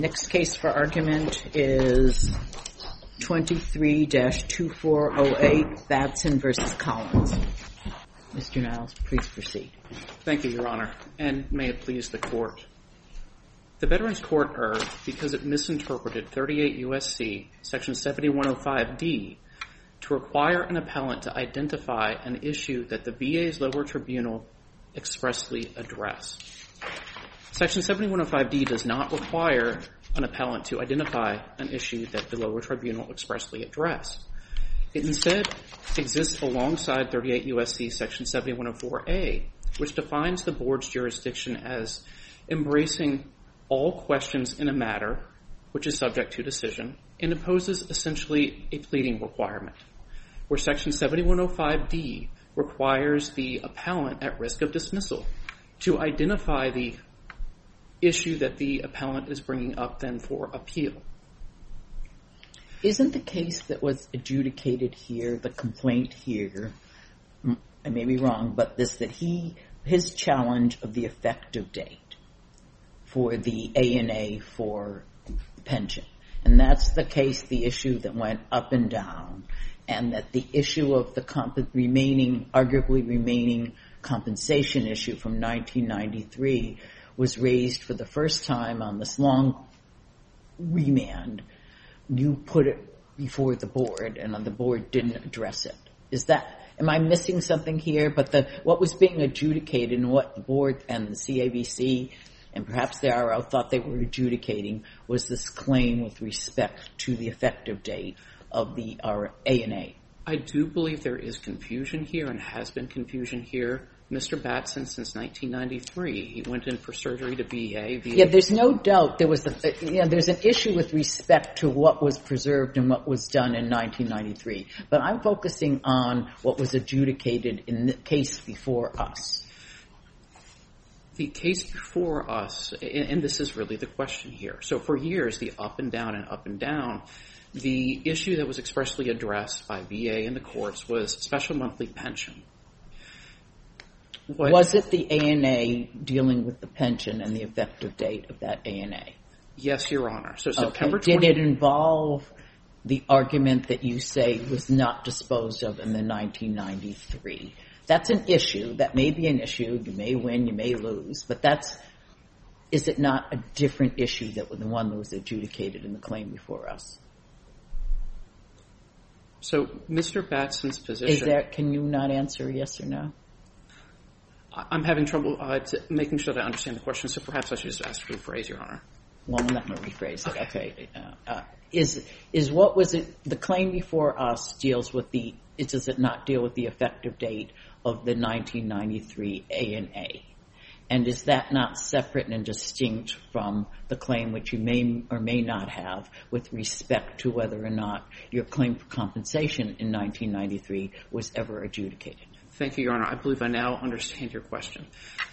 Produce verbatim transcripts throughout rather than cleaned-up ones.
Next case for argument is twenty-three dash two four oh eight, Batson v. Collins. Mister Niles, please proceed. Thank you, Your Honor, and may it please the Court. The Veterans Court erred because it misinterpreted thirty-eight U S C section seventy-one oh five D to require an appellant to identify an issue that the V A's lower tribunal expressly addressed. Section seventy-one oh five D does not require an appellant to identify an issue that the lower tribunal expressly addressed. It instead exists alongside thirty-eight U S C section seventy-one oh four A, which defines the board's jurisdiction as embracing all questions in a matter which is subject to decision and imposes essentially a pleading requirement, where section seventy-one oh five D requires the appellant at risk of dismissal to identify the issue that the appellant is bringing up then for appeal. Isn't the case that was adjudicated here, the complaint here, I may be wrong, but this, that he, his challenge of the effective date for the A N A for pension, and that's the case, the issue that went up and down, and that the issue of the comp- remaining, arguably remaining compensation issue from nineteen ninety-three was raised for the first time on this long remand. You put it before the board, and the board didn't address it. Is that, am I missing something here? But the what was being adjudicated and what the board and the C A B C and perhaps the R O thought they were adjudicating was this claim with respect to the effective date of the A N A. I do believe there is confusion here and has been confusion here. Mister Batson, since nineteen ninety-three, he went in for surgery to V A. V A yeah, there's no doubt there was, a, you know, there's an issue with respect to what was preserved and what was done in nineteen ninety-three. But I'm focusing on what was adjudicated in the case before us. The case before us, and this is really the question here. So for years, the up and down and up and down, the issue that was expressly addressed by V A and the courts was special monthly pension. What, was it the A N A dealing with the pension and the effective date of that A N A? Yes, Your Honor. So September okay. Did it involve the argument that you say was not disposed of in the nineteen ninety-three? That's an issue. That may be an issue. You may win, you may lose. But that's, is it not a different issue than the one that was adjudicated in the claim before us? So Mister Batson's position... Is there, can you not answer yes or no? I'm having trouble uh, to making sure that I understand the question, so perhaps I should just ask to rephrase, Your Honor. Well, I'm not going to rephrase it. Okay. okay. Uh, uh, is is what was it? The claim before us deals with the. It, does it not deal with the effective date of the nineteen ninety-three A N A? And is that not separate and distinct from the claim which you may or may not have with respect to whether or not your claim for compensation in nineteen ninety-three was ever adjudicated? Thank you, Your Honor. I believe I now understand your question.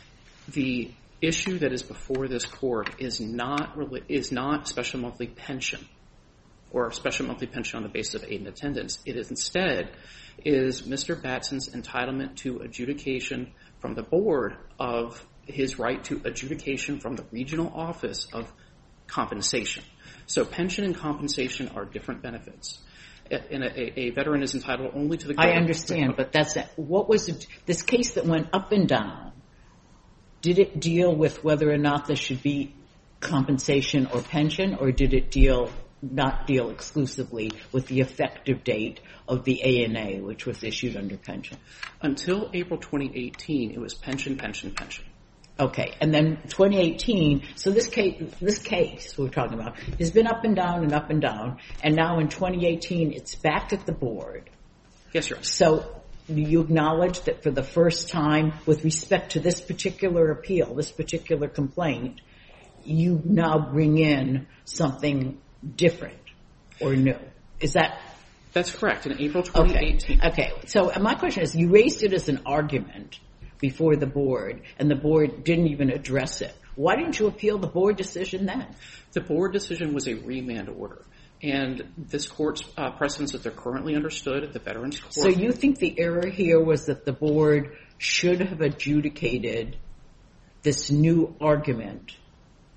The issue that is before this court is not is not special monthly pension or special monthly pension on the basis of aid and attendance. It is instead is Mister Batson's entitlement to adjudication from the board of his right to adjudication from the regional office of compensation. So pension and compensation are different benefits. And a, a veteran is entitled only to the... I understand, but that's it. What was it, this case that went up and down, did it deal with whether or not there should be compensation or pension, or did it deal not deal exclusively with the effective date of the A N A, which was issued under pension? Until April twenty eighteen, it was pension, pension, pension. Okay, and then twenty eighteen, so this case, this case we're talking about has been up and down and up and down, and now in twenty eighteen it's back at the board. Yes, Your Honor. So you acknowledge that for the first time with respect to this particular appeal, this particular complaint, you now bring in something different or new. Is that... That's correct, in April twenty eighteen. Okay, okay. So my question is, you raised it as an argument before the board, and the board didn't even address it. Why didn't you appeal the board decision then? The board decision was a remand order, and this court's uh, precedents that they're currently understood at the Veterans Court. So you think the error here was that the board should have adjudicated this new argument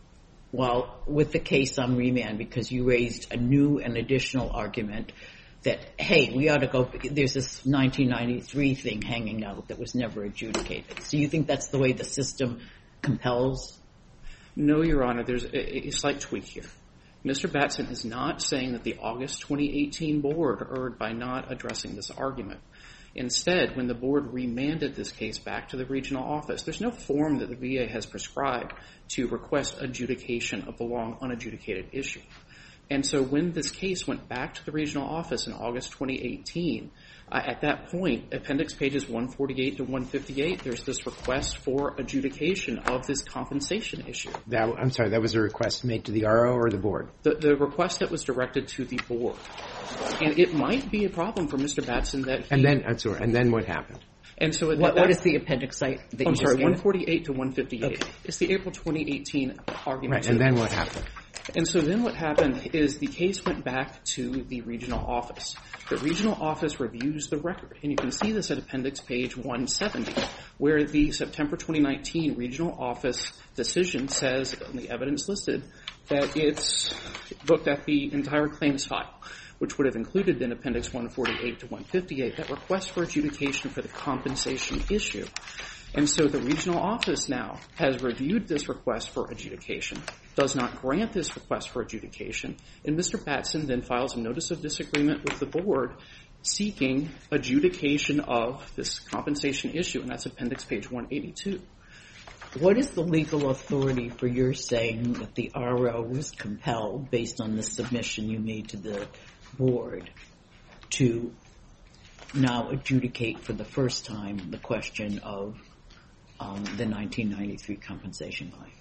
well, with the case on remand, because you raised a new and additional argument that, hey, we ought to go, there's this nineteen ninety-three thing hanging out that was never adjudicated. So you think that's the way the system compels? No, Your Honor, there's a, a slight tweak here. Mister Batson is not saying that the August twenty eighteen board erred by not addressing this argument. Instead, when the board remanded this case back to the regional office, there's no form that the V A has prescribed to request adjudication of the long unadjudicated issue. And so when this case went back to the regional office in August twenty eighteen, uh, at that point, appendix pages one forty-eight to one fifty-eight, there's this request for adjudication of this compensation issue. That, I'm sorry, that was a request made to the R O or the board? The, the request that was directed to the board. And it might be a problem for Mister Batson that he... And then, I'm sorry, and then what happened? And so at What, that, what is the appendix site? That I'm you sorry, just one gave? forty-eight to one fifty-eight. Okay. It's the April twenty eighteen argument. Right, and then what happened? And so then what happened is the case went back to the regional office. The regional office reviews the record, and you can see this at appendix page one seventy, where the September twenty nineteen regional office decision says, in the evidence listed, that it's looked at the entire claims file, which would have included then appendix one forty-eight to one fifty-eight, that request for adjudication for the compensation issue. And so the regional office now has reviewed this request for adjudication, does not grant this request for adjudication, and Mister Batson then files a notice of disagreement with the board seeking adjudication of this compensation issue, and that's appendix page one eighty-two. What is the legal authority for your saying that the R O was compelled, based on the submission you made to the board, to now adjudicate for the first time the question of um, the nineteen ninety-three compensation claim?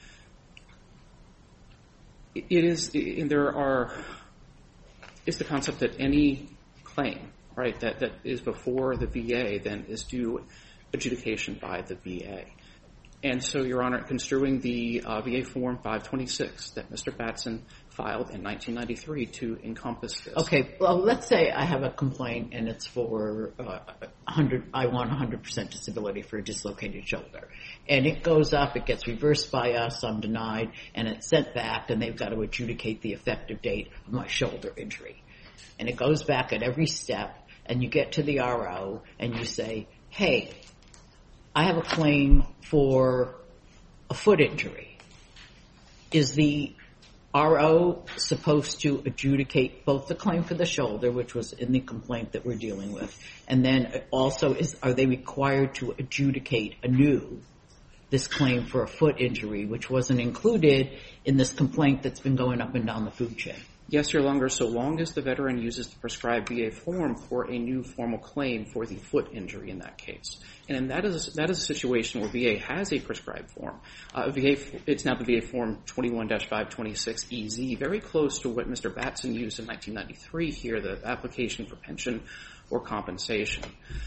It is, and there are, it's the concept that any claim, right, that, that is before the V A then is due adjudication by the V A. And so, Your Honor, construing the uh, V A Form five twenty-six that Mister Batson filed in nineteen ninety-three to encompass this. Okay, well, let's say I have a complaint and it's for uh, one hundred, I want one hundred percent disability for a dislocated shoulder. And it goes up, it gets reversed by us, I'm denied, and it's sent back, and they've got to adjudicate the effective date of my shoulder injury. And it goes back at every step, and you get to the R O, and you say, hey, I have a claim for a foot injury. Is the R O supposed to adjudicate both the claim for the shoulder, which was in the complaint that we're dealing with, and then also is are they required to adjudicate anew this claim for a foot injury, which wasn't included in this complaint that's been going up and down the food chain? Yes, Your Honor, so long as the veteran uses the prescribed V A form for a new formal claim for the foot injury in that case. And that is that is a situation where V A has a prescribed form. Uh, V A, it's now the V A Form twenty-one dash five twenty-six E Z, very close to what Mister Batson used in nineteen ninety-three here, the application for pension or compensation.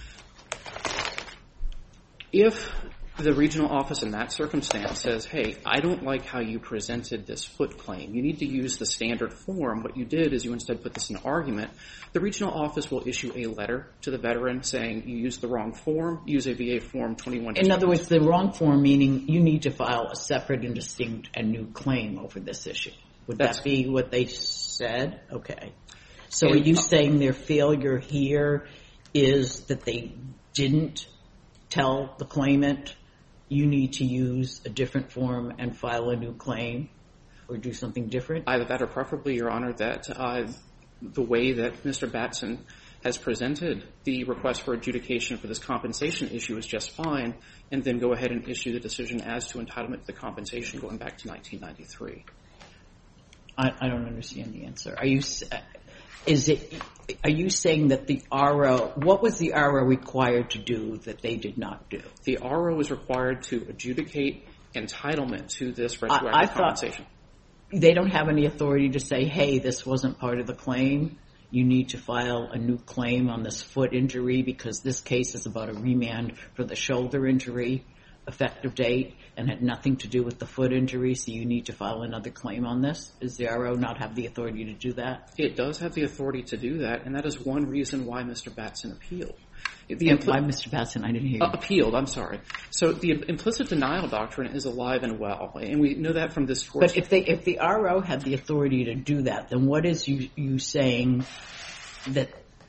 If the regional office in that circumstance says, hey, I don't like how you presented this foot claim. You need to use the standard form. What you did is you instead put this in argument. The regional office will issue a letter to the veteran saying you used the wrong form, use a V A Form twenty-one. In other words, the wrong form meaning you need to file a separate and distinct and new claim over this issue. Would That's, that be what they said? Okay. So and, are you saying their failure here is that they didn't tell the claimant you need to use a different form and file a new claim or do something different? Either that or preferably, Your Honor, that uh, the way that Mister Batson has presented the request for adjudication for this compensation issue is just fine, and then go ahead and issue the decision as to entitlement to the compensation going back to nineteen ninety-three. I, I don't understand the answer. Are you is it? Are you saying that the R O, what was the R O required to do that they did not do? The R O is required to adjudicate entitlement to this retroactive I, I thought compensation. They don't have any authority to say, hey, this wasn't part of the claim. You need to file a new claim on this foot injury because this case is about a remand for the shoulder injury effective date and had nothing to do with the foot injury, so you need to file another claim on this? Does the R O not have the authority to do that? It does have the authority to do that, and that is one reason why Mister Batson appealed. The impl- by Mister Batson, I didn't hear you. Uh, appealed, I'm sorry. So the implicit denial doctrine is alive and well, and we know that from this course. But if they, if the R O had the authority to do that, then what is you, you saying that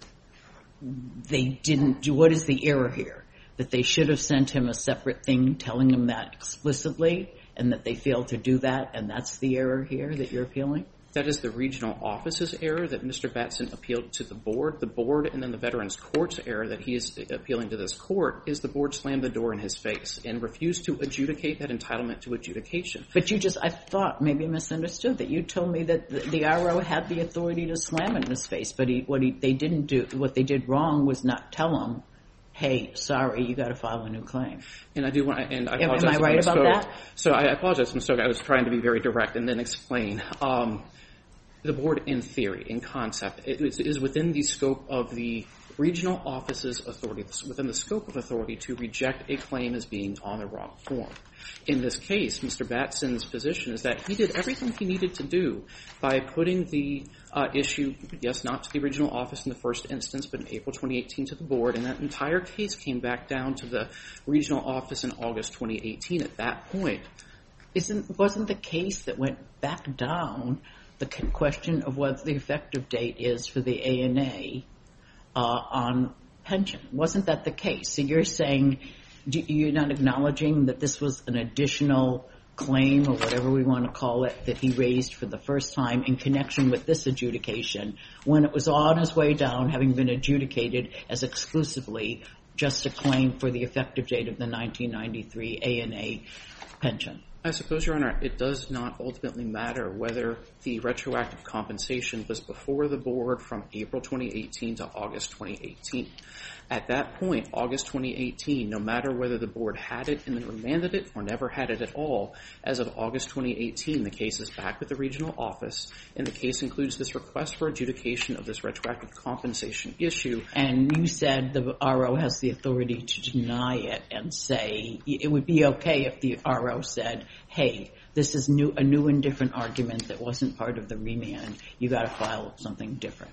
they didn't do? What is the error here? That they should have sent him a separate thing telling him that explicitly, and that they failed to do that, and that's the error here that you're appealing? That is the regional office's error that Mister Batson appealed to the board. The board and then the Veterans Court's error that he is appealing to this court is the board slammed the door in his face and refused to adjudicate that entitlement to adjudication. But you just, I thought, maybe I misunderstood, that you told me that the, the R O had the authority to slam it in his face, but he, what he, they didn't do, what they did wrong was not tell him, hey, sorry, you got to file a new claim. And I do want, and I Am, apologize. am I right about that? So I apologize, Mister I was trying to be very direct and then explain. Um, The board, in theory, in concept, it is, is within the scope of the regional office's authority, within the scope of authority to reject a claim as being on the wrong form. In this case, Mister Batson's position is that he did everything he needed to do by putting the uh, issue, yes, not to the regional office in the first instance, but in April twenty eighteen to the board, and that entire case came back down to the regional office in August twenty eighteen. At that point, Isn't wasn't the case that went back down the question of what the effective date is for the A N A uh, on pension? Wasn't that the case? So you're saying, do, you're not acknowledging that this was an additional claim, or whatever we want to call it, that he raised for the first time in connection with this adjudication, when it was on his way down, having been adjudicated as exclusively just a claim for the effective date of the nineteen ninety-three A N A pension? I suppose, Your Honor, it does not ultimately matter whether the retroactive compensation was before the board from April twenty eighteen to August twenty eighteen. At that point, August twenty eighteen, no matter whether the board had it and then remanded it or never had it at all, as of August twenty eighteen, the case is back with the regional office, and the case includes this request for adjudication of this retroactive compensation issue. And you said the R O has the authority to deny it and say it would be okay if the R O said, hey, this is new, a new and different argument that wasn't part of the remand. You got to file something different.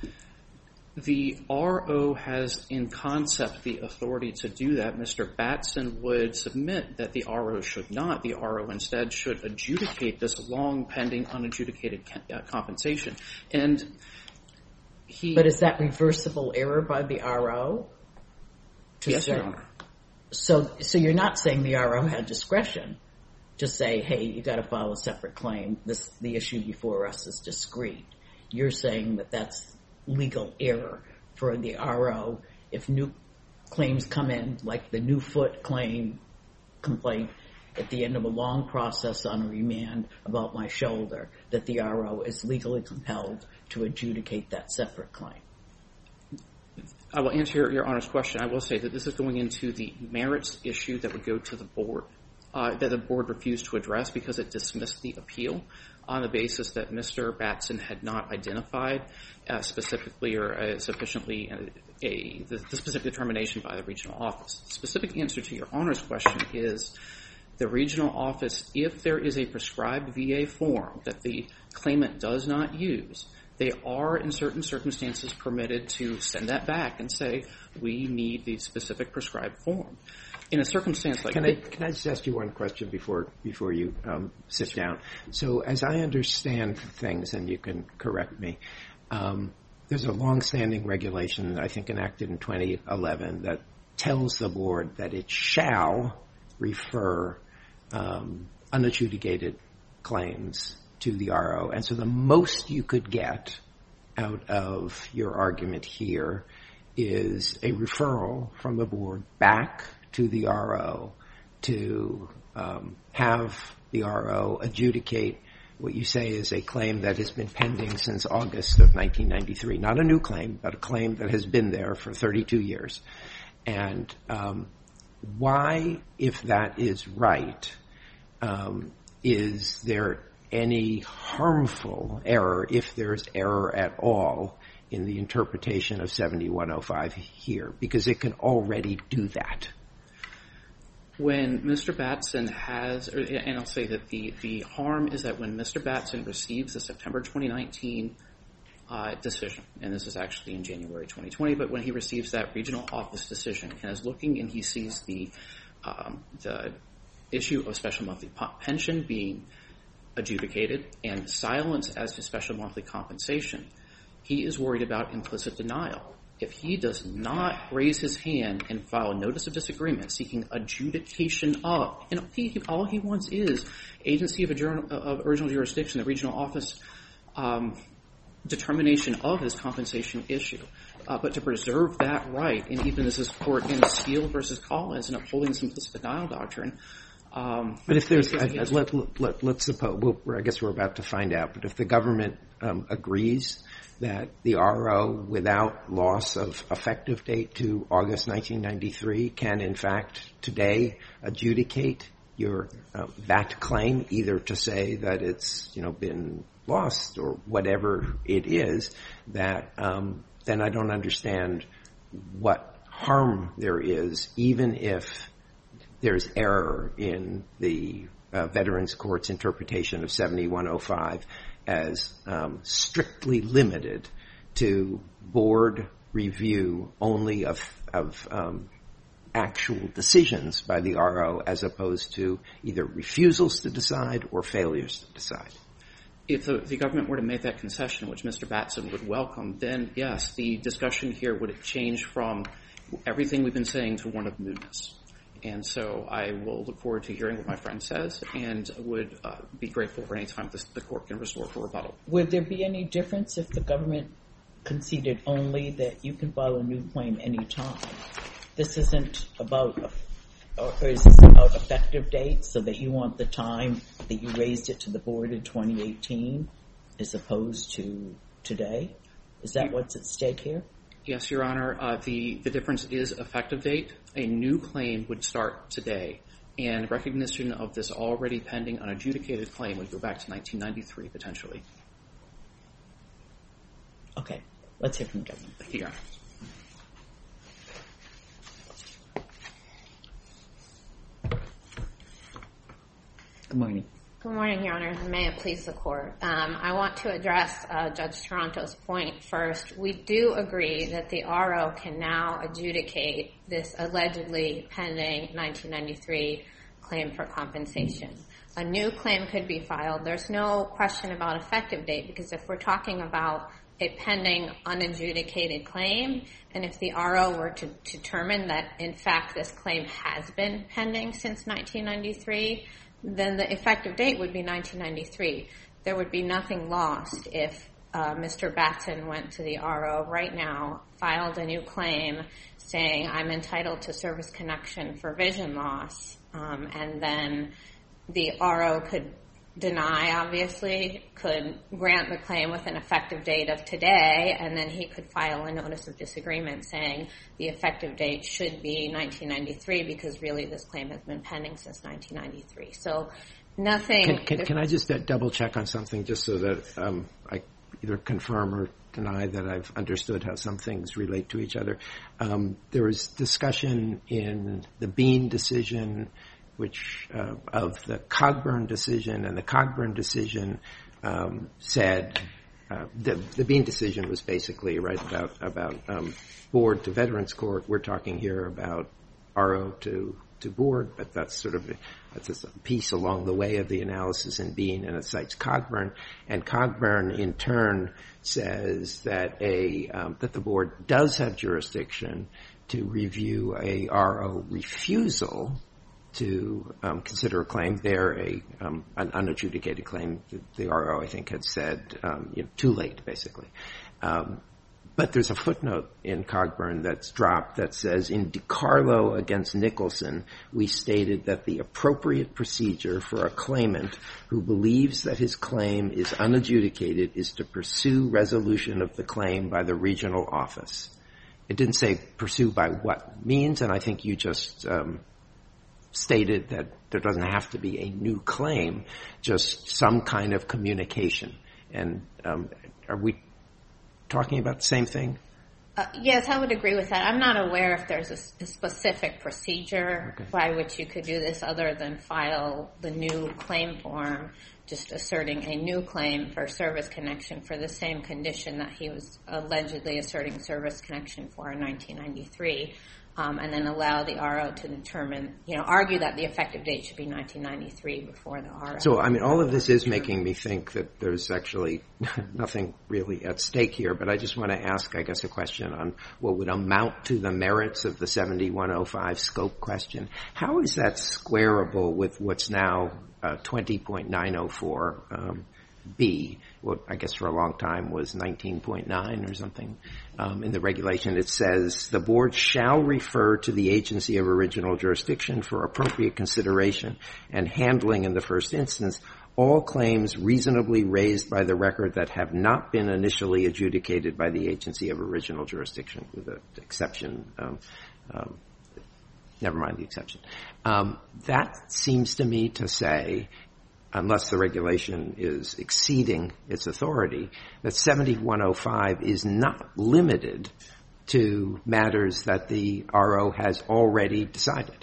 The R O has, in concept, the authority to do that. Mister Batson would submit that the R O should not. The R O instead should adjudicate this long-pending, unadjudicated uh, compensation. And he... But is that reversible error by the R O? Yes, Your Honor. So, so you're not saying the R O had discretion to say, hey, you got to file a separate claim. This, the issue before us is discrete. You're saying that that's legal error for the R O if new claims come in, like the new foot claim complaint at the end of a long process on a remand about my shoulder, that the R O is legally compelled to adjudicate that separate claim. I will answer your, your Honor's question. I will say that this is going into the merits issue that would go to the board, uh, that the board refused to address because it dismissed the appeal on the basis that Mister Batson had not identified uh, specifically or uh, sufficiently uh, a, the, the specific determination by the regional office. The specific answer to your Honor's question is the regional office, if there is a prescribed V A form that the claimant does not use, they are in certain circumstances permitted to send that back and say, we need the specific prescribed form. In a circumstance like can I can I just ask you one question before before you um, sit down? So as I understand things, and you can correct me, um, there's a long-standing regulation, I think enacted in twenty eleven, that tells the board that it shall refer um, unadjudicated claims to the R O, and so the most you could get out of your argument here is a referral from the board back to the R O to um, have the R O adjudicate what you say is a claim that has been pending since August of nineteen ninety-three. Not a new claim, but a claim that has been there for thirty-two years. And um, why, if that is right, um, is there any harmful error, if there's error at all, in the interpretation of seventy-one oh five here? Because it can already do that. When Mister Batson has, or, and I'll say that the, the harm is that when Mister Batson receives the September twenty nineteen uh, decision, and this is actually in January twenty twenty, but when he receives that regional office decision and is looking and he sees the um, the issue of special monthly pension being adjudicated and silence as to special monthly compensation, he is worried about implicit denial. If he does not raise his hand and file a notice of disagreement seeking adjudication of, and he, all he wants is agency of, adjourn, of original jurisdiction, the regional office um, determination of his compensation issue. Uh, but to preserve that right, and even as this court in Steele versus Collins and upholding the implicit denial doctrine. Um, but if there's, I, let, let, let's suppose, well, I guess we're about to find out, but if the government um, agrees that the R O, without loss of effective date to August nineteen ninety-three, can in fact today adjudicate your uh, that claim, either to say that it's, you know, been lost or whatever it is, that um, then I don't understand what harm there is, even if there's error in the uh, Veterans Court's interpretation of seventy-one oh five as um, strictly limited to board review only of, of um, actual decisions by the R O, as opposed to either refusals to decide or failures to decide. If the, the government were to make that concession, which Mister Batson would welcome, then yes, the discussion here would change from everything we've been saying to one of mootness. And so I will look forward to hearing what my friend says, and would uh, be grateful for any time this, the court can restore for rebuttal. Would there be any difference if the government conceded only that you can file a new claim any time? This isn't about, a, or is this about effective dates, so that you want the time that you raised it to the board in twenty eighteen as opposed to today? Is that what's at stake here? Yes, Your Honor. Uh, the, the difference is effective date. A new claim would start today, and recognition of this already pending unadjudicated claim would go back to nineteen ninety-three, potentially. Okay. Let's hear from the government. Thank you, Your Honor. Good morning. Good morning, Your Honor. May it please the Court. Um, I want to address uh, Judge Toronto's point first. We do agree that the R O can now adjudicate this allegedly pending nineteen ninety-three claim for compensation. A new claim could be filed. There's no question about effective date, because if we're talking about a pending unadjudicated claim, and if the R O were to determine that, in fact, this claim has been pending since nineteen ninety-three, then the effective date would be nineteen ninety-three. There would be nothing lost if uh, Mister Batson went to the R O right now, filed a new claim saying I'm entitled to service connection for vision loss, um, and then the R O could deny, obviously, could grant the claim with an effective date of today, and then he could file a notice of disagreement saying the effective date should be nineteen ninety-three because really this claim has been pending since nineteen ninety-three. So nothing... Can, can, can I just uh, double check on something just so that um, I either confirm or deny that I've understood how some things relate to each other? Um, there was discussion in the Bean decision which uh, of the Cogburn decision, and the Cogburn decision um, said uh, the, the Bean decision was basically right about about um, board to Veterans Court. We're talking here about R O to to board, but that's sort of a, that's a piece along the way of the analysis in Bean, and it cites Cogburn. And Cogburn in turn says that a um, that the board does have jurisdiction to review a R O refusal to um, consider a claim. There, a um, an unadjudicated claim. The, the R O, I think, had said um, you know, too late, basically. Um, but there's a footnote in Cogburn that's dropped that says, in DiCarlo against Nicholson, we stated that the appropriate procedure for a claimant who believes that his claim is unadjudicated is to pursue resolution of the claim by the regional office. It didn't say pursue by what means, and I think you just um, stated that there doesn't have to be a new claim, just some kind of communication. And um, are we talking about the same thing? Uh, yes, I would agree with that. I'm not aware if there's a, a specific procedure Okay. by which you could do this other than file the new claim form, just asserting a new claim for service connection for the same condition that he was allegedly asserting service connection for in nineteen ninety-three. Um, and then allow the R O to determine, you know, argue that the effective date should be nineteen ninety-three before the R O. So, I mean, all of this is making me think that there's actually nothing really at stake here, but I just want to ask, I guess, a question on what would amount to the merits of the seventy-one oh five scope question. How is that squarable with what's now uh, twenty point nine oh four um, B, what I guess for a long time was nineteen point nine or something um, in the regulation? It says the board shall refer to the agency of original jurisdiction for appropriate consideration and handling in the first instance all claims reasonably raised by the record that have not been initially adjudicated by the agency of original jurisdiction, with the exception um, um, never mind the exception. Um, that seems to me to say, unless the regulation is exceeding its authority, that seventy-one oh five is not limited to matters that the R O has already decided.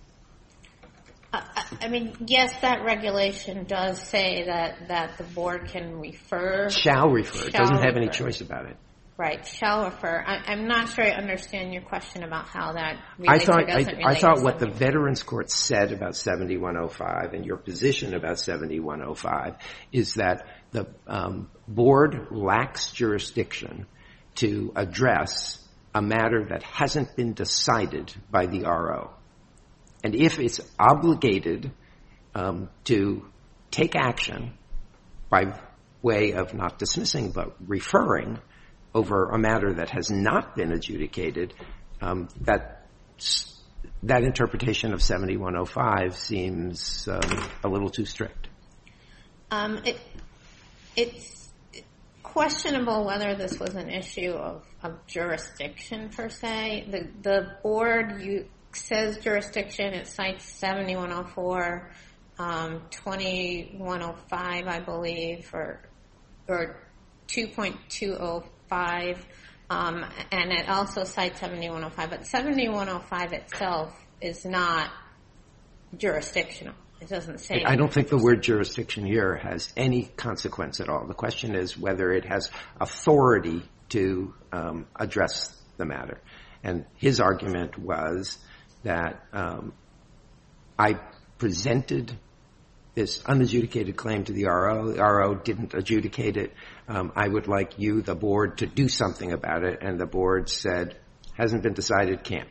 Uh, I mean, yes, that regulation does say that, that the board can refer. Shall refer. It Shall doesn't have any refer. choice about it. Right, shall refer. I, I'm not sure I understand your question about how that I relates or thought, doesn't I, relate. I thought to what the something. Veterans Court said about seventy-one oh five and your position about seventy-one oh five is that the um, board lacks jurisdiction to address a matter that hasn't been decided by the R O. And if it's obligated um, to take action by way of not dismissing but referring over a matter that has not been adjudicated, um, that that interpretation of seventy-one oh five seems um, a little too strict. Um, it, it's questionable whether this was an issue of, of jurisdiction per se. The the board you, says jurisdiction. It cites seventy-one oh four, um, twenty-one oh five, I believe, or or two point two oh five, um, and it also cites seventy-one oh five. But seventy-one oh five itself is not jurisdictional. It doesn't say. I don't think the word jurisdiction here has any consequence at all. The question is whether it has authority to um, address the matter. And his argument was that um, I presented this unadjudicated claim to the R O. The R O didn't adjudicate it. Um, I would like you, the board, to do something about it. And the board said, hasn't been decided, can't.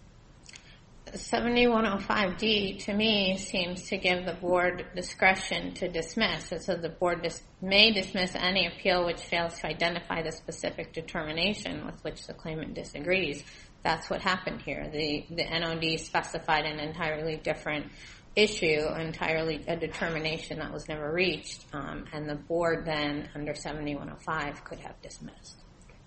seventy-one oh five D, to me, seems to give the board discretion to dismiss. It says the board dis- may dismiss any appeal which fails to identify the specific determination with which the claimant disagrees. That's what happened here. The, the N O D specified an entirely different issue, entirely a determination that was never reached, um, and the board then, under seventy-one oh five, could have dismissed.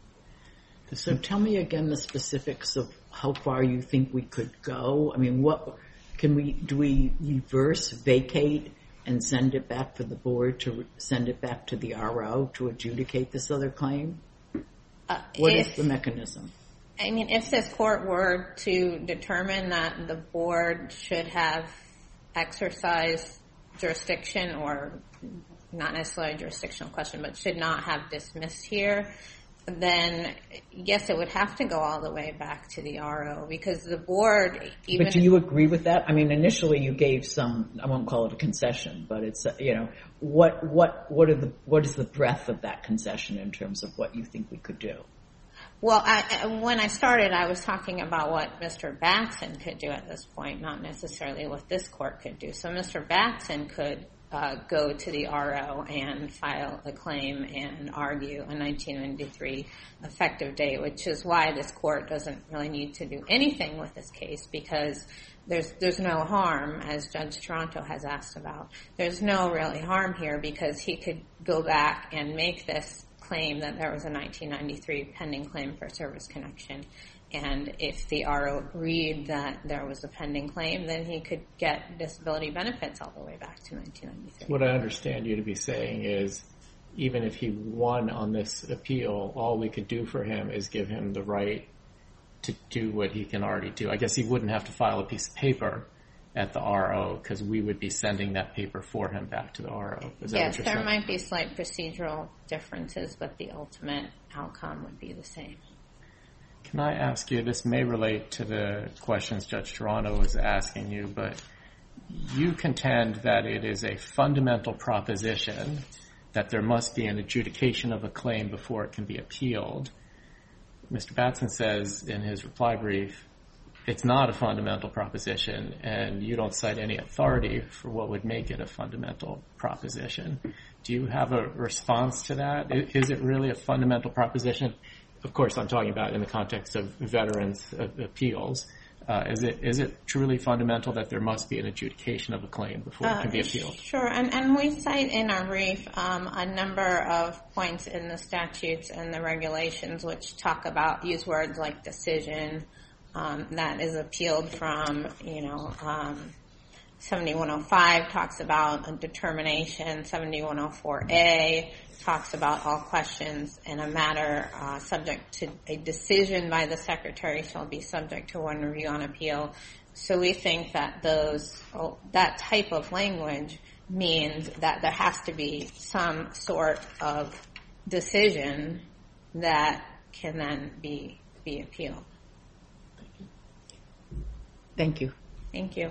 So tell me again the specifics of how far you think we could go. I mean, what can we, do we reverse, vacate, and send it back for the board to re- send it back to the R O to adjudicate this other claim? Uh, What if, is the mechanism? I mean, if this court were to determine that the board should have exercised jurisdiction, or not necessarily a jurisdictional question, but should not have dismissed here, then yes, it would have to go all the way back to the R O, because the board, even But do you agree with that? I mean, initially you gave some, I won't call it a concession, but it's, uh, you know, what, what, what are the, what is the breadth of that concession in terms of what you think we could do? Well, I, when I started, I was talking about what Mister Batson could do at this point, not necessarily what this court could do. So Mister Batson could uh, go to the R O and file a claim and argue a nineteen ninety-three effective date, which is why this court doesn't really need to do anything with this case, because there's there's no harm, as Judge Toronto has asked about. There's no really harm here, because he could go back and make this claim that there was a nineteen ninety-three pending claim for service connection, and if the R O agreed that there was a pending claim, then he could get disability benefits all the way back to nineteen ninety-three. What I understand you to be saying is even if he won on this appeal, all we could do for him is give him the right to do what he can already do. I guess he wouldn't have to file a piece of paper at the R O because we would be sending that paper for him back to the R O. Is that yes, what you're there saying? might be slight procedural differences, but the ultimate outcome would be the same. Can I ask you, this may relate to the questions Judge Toronto was asking you, but you contend that it is a fundamental proposition that there must be an adjudication of a claim before it can be appealed. Mister Batson says in his reply brief, it's not a fundamental proposition, and you don't cite any authority for what would make it a fundamental proposition. Do you have a response to that? Is it really a fundamental proposition? Of course, I'm talking about in the context of veterans' appeals. Uh, is it is it truly fundamental that there must be an adjudication of a claim before Uh, it can be appealed? Sure, and, and we cite in our brief um, a number of points in the statutes and the regulations which talk about, use words like decision, um, that is appealed from, you know, um, seventy-one oh five talks about a determination, seventy-one oh four A talks about all questions in a matter uh, subject to a decision by the Secretary shall be subject to one review on appeal. So we think that those oh, that type of language means that there has to be some sort of decision that can then be be appealed. Thank you. Thank you.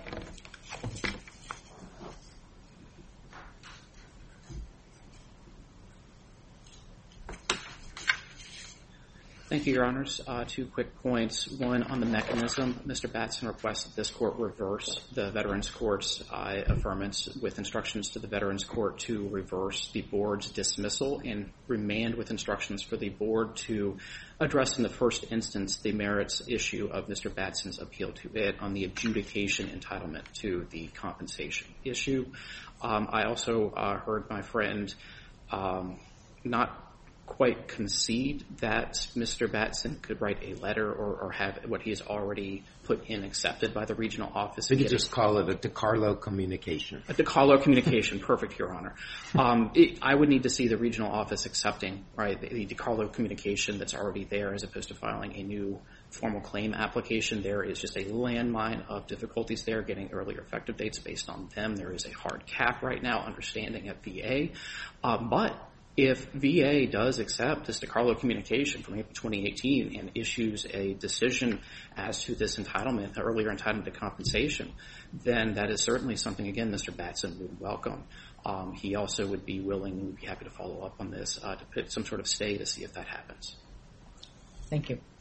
Thank you, Your Honors. Uh, two quick points. One, on the mechanism, Mister Batson requests that this Court reverse the Veterans Court's uh, affirmance with instructions to the Veterans Court to reverse the Board's dismissal and remand with instructions for the Board to address in the first instance the merits issue of Mister Batson's appeal to it on the adjudication entitlement to the compensation issue. Um, I also uh, heard my friend um, not quite concede that Mister Batson could write a letter or, or have what he has already put in accepted by the regional office. We could just call it a DiCarlo communication. A DiCarlo communication, perfect, Your Honor. Um, it, I would need to see the regional office accepting, right, the, the DiCarlo communication that's already there as opposed to filing a new formal claim application. There is just a landmine of difficulties there, getting earlier effective dates based on them. There is a hard cap right now, understanding at V A. Um, but if V A does accept this DiCarlo communication from April twenty eighteen and issues a decision as to this entitlement, the earlier entitlement to compensation, then that is certainly something, again, Mister Batson would welcome. Um, he also would be willing and would be happy to follow up on this uh, to put some sort of stay to see if that happens. Thank you.